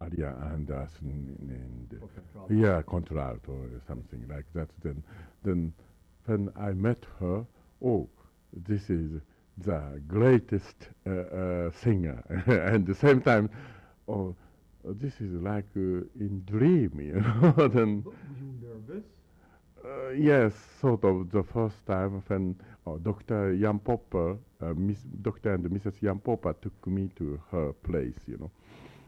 Maria Anderson and Or contralto. yeah, contralto or something like that. Then when I met her, oh, this is the greatest singer, and at the same time, oh, this is like in dream, you know. Then Were you nervous? yes, sort of the first time when Dr. Jan Popper, Dr. and Mrs. Jan Popper took me to her place, you know,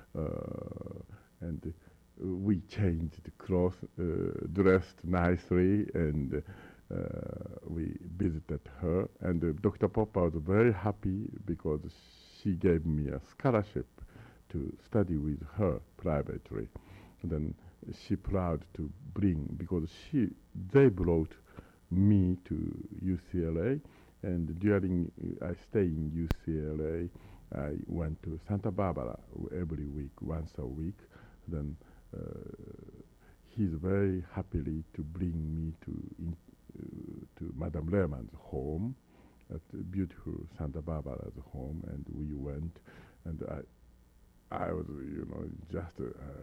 and we changed clothes, dressed nicely, and we visited her. And Dr. Popper was very happy because she gave me a scholarship to study with her privately. Then she proud to bring because they brought me to UCLA, and during I stay in UCLA, I went to Santa Barbara every week, once a week. Then he's very happily to bring me to Madame Lehmann's home, at beautiful Santa Barbara's home, and we went, and I was, just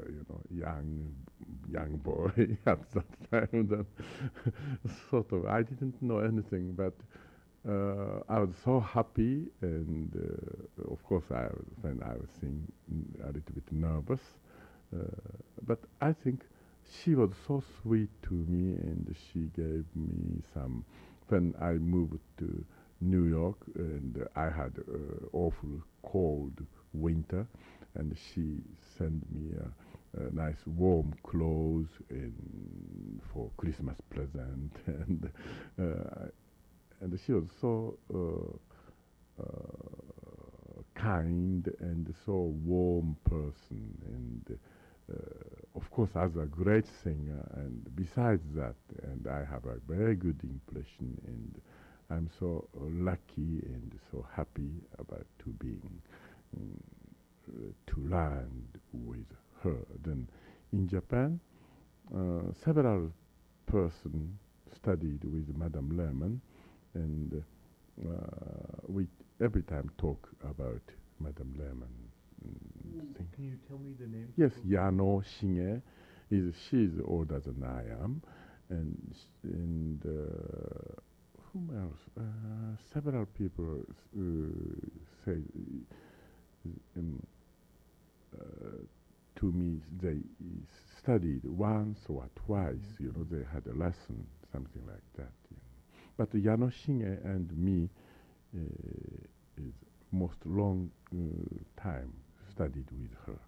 young boy at that time. Then, sort of, I didn't know anything, but I was so happy, and of course, when I was singing, a little bit nervous, but I think she was so sweet to me, and she gave me some. When I moved to New York, and I had awful cold winter, and she sent me a nice warm clothes for Christmas present, and she was so kind and so warm person, and of course as a great singer, and besides that, and I have a very good impression, and I'm so lucky and so happy about to being to learn with her. Then in Japan, several persons studied with Madame Lehmann, and we every time talk about Madame Lehmann. Can you tell me the name? Yes, Yano Shinge she's older than I am, and whom else? Several people say to me they studied once or twice. They had a lesson, something like that. But Yano Shinge and me is most long time studied with her.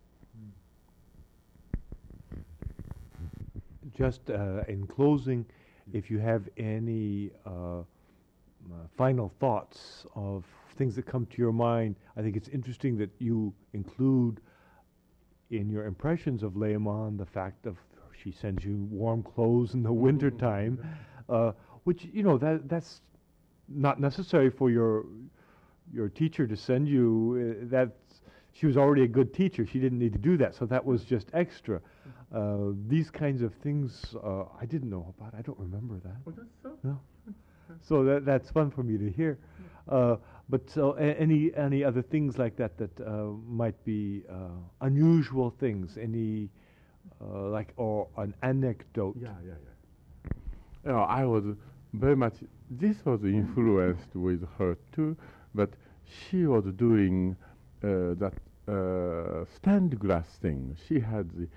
Just in closing, if you have any final thoughts of things that come to your mind, I think it's interesting that you include in your impressions of Lehmann the fact of she sends you warm clothes in the winter time, which that's not necessary for your teacher to send you. She was already a good teacher. She didn't need to do that, so that was just extra. These kinds of things I didn't know about. I don't remember that. Oh, that's so? No. So that's fun for me to hear. But so any other things like that might be unusual things? Any or an anecdote? Yeah. I was very much. This was influenced with her too, but she was doing that stained glass thing. She had the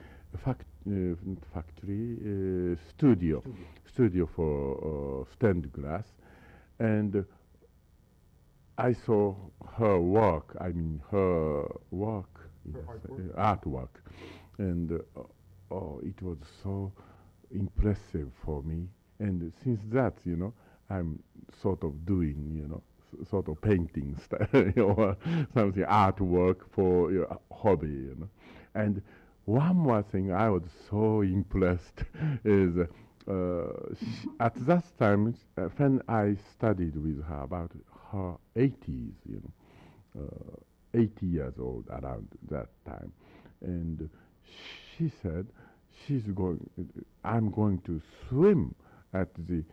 factory studio for stained glass, and I saw her work. I mean her work, artwork, and it was so impressive for me. And since that, I'm sort of doing, sort of painting or something artwork for hobby, And one more thing I was so impressed is at that time when I studied with her about her 80s, 80 years old around that time, and she said I'm going to swim at the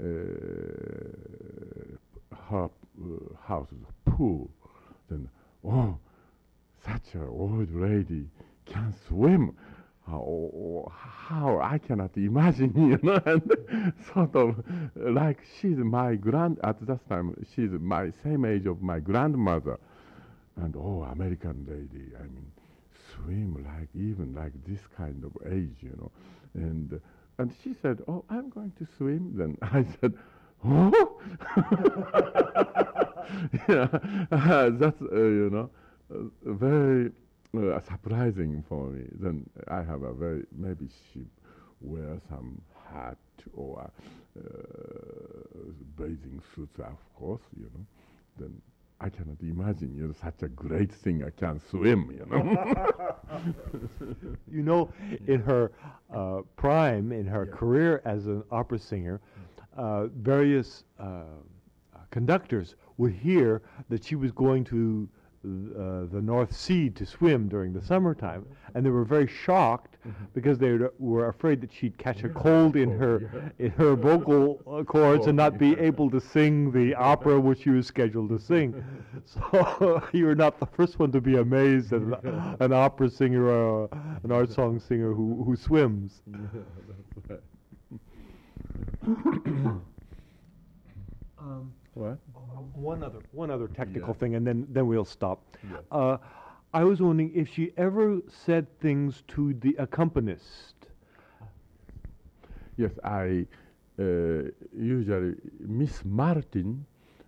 her house's pool. Then, such an old lady can swim. How I cannot imagine, and sort of like she's my at that time, she's my same age of my grandmother. And oh, American lady, I mean, swim like even like this kind of age. And she said, "Oh, I'm going to swim." Then I said, "Oh, yeah, that's very surprising for me." Then I have a very maybe she wear some hat or bathing suits, of course. Then I cannot imagine, such a great singer can swim. You know, in her prime, in her career as an opera singer, various conductors would hear that she was going to the North Sea to swim during the summertime, and they were very shocked because they were afraid that she'd catch a cold in her vocal cords and not be able to sing the opera which she was scheduled to sing. So you were not the first one to be amazed at an opera singer or an art song singer who swims. What? One other technical thing, and then we'll stop. Yeah. I was wondering if she ever said things to the accompanist. Yes, I usually Miss Martin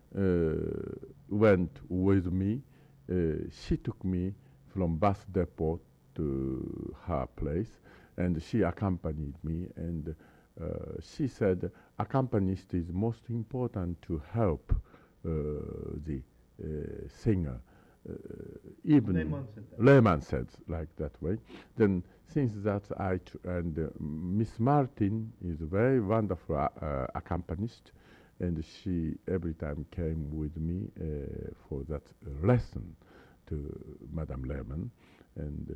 went with me. She took me from bus depot to her place, and she accompanied me. And she said, accompanist is most important to help the singer. Even Lehmann said like that way. Then since that Miss Martin is a very wonderful accompanist, and she every time came with me for that lesson to Madame Lehmann. And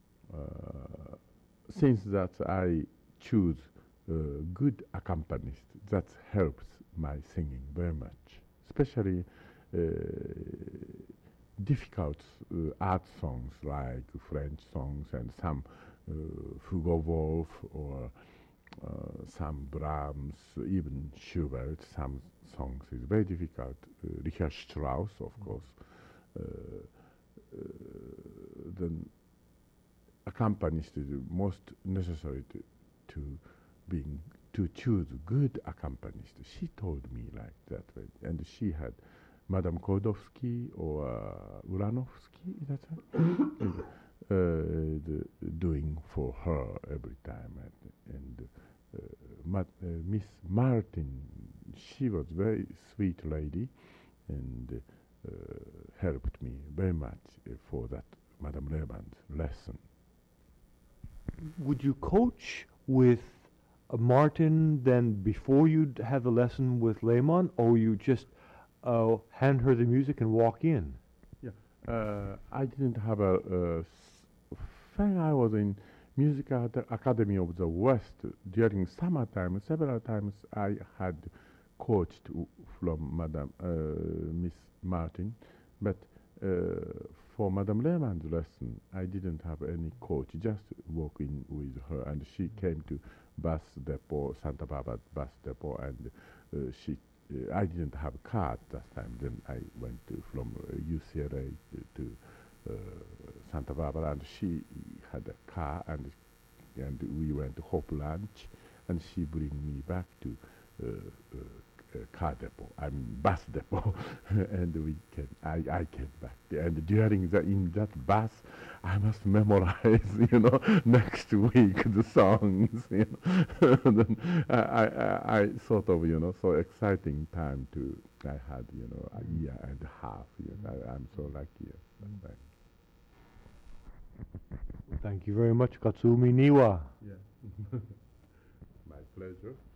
since that I choose good accompanist, that helps my singing very much, especially difficult art songs like French songs and some Hugo Wolf or some Brahms, even Schubert. Some songs is very difficult. Richard Strauss, of course. Then accompanist is most necessary to choose good accompanist. She told me like that way, and she had Madame Kodowski or Uranovsky, that's doing for her every time. And Miss Martin, she was very sweet lady, and helped me very much for that Madame Lehmann's lesson. Would you coach with Martin then before you'd have the lesson with Lehmann, or you just hand her the music and walk in? Yeah, I didn't have when I was in Music Academy of the West during summertime, several times I had coached from Madame Miss Martin, but for Madame Lehmann's lesson, I didn't have any coach, just walk in with her, and she came to bus depot, Santa Barbara bus depot, and I didn't have a car at that time. Then I went from UCLA to Santa Barbara, and she had a car, and we went to Hope Ranch, and she bring me back to car depot, bus depot, and I came back. And in that bus, I must memorize, next week the songs, Then I sort of, so exciting time I had, a year and a half. I'm so lucky at that time. Thank you very much, Katsumi Niwa. Yeah. My pleasure.